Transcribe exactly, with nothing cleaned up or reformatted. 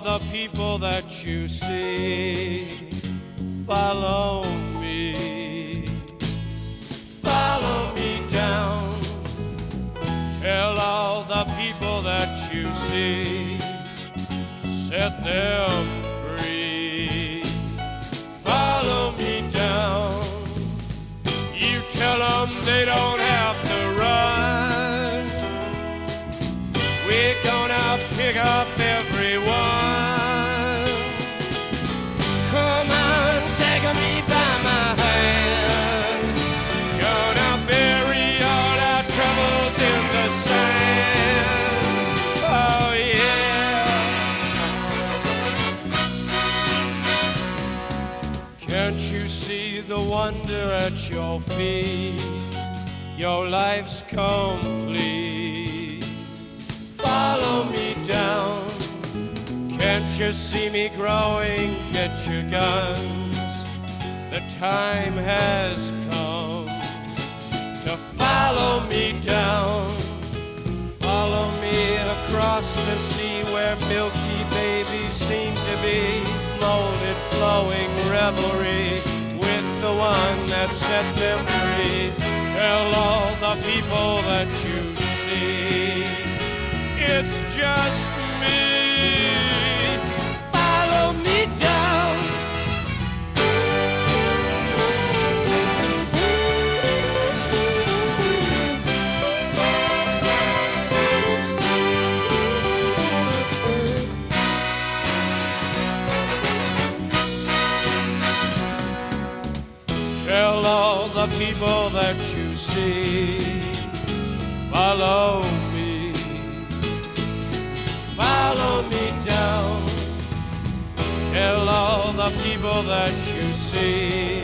the people that you see. Follow me, follow me down. Tell all the people that you see, set them free. Follow me down. You tell them they don't have to run. We're gonna pick up everyone. Come on, take me by my hand. Gonna bury all our troubles in the sand. Oh yeah. Can't you see the wonder at your feet? Your life's complete. Follow me down. Can't you see me growing? Get your guns. The time has come to follow me down. Follow me across the sea where milky babies seem to be. Molded, flowing revelry with the one that set them free. Tell all the people that you see, it's just me. Follow me down. Tell all the people that you see, follow me, follow me down. Tell all the people that you see,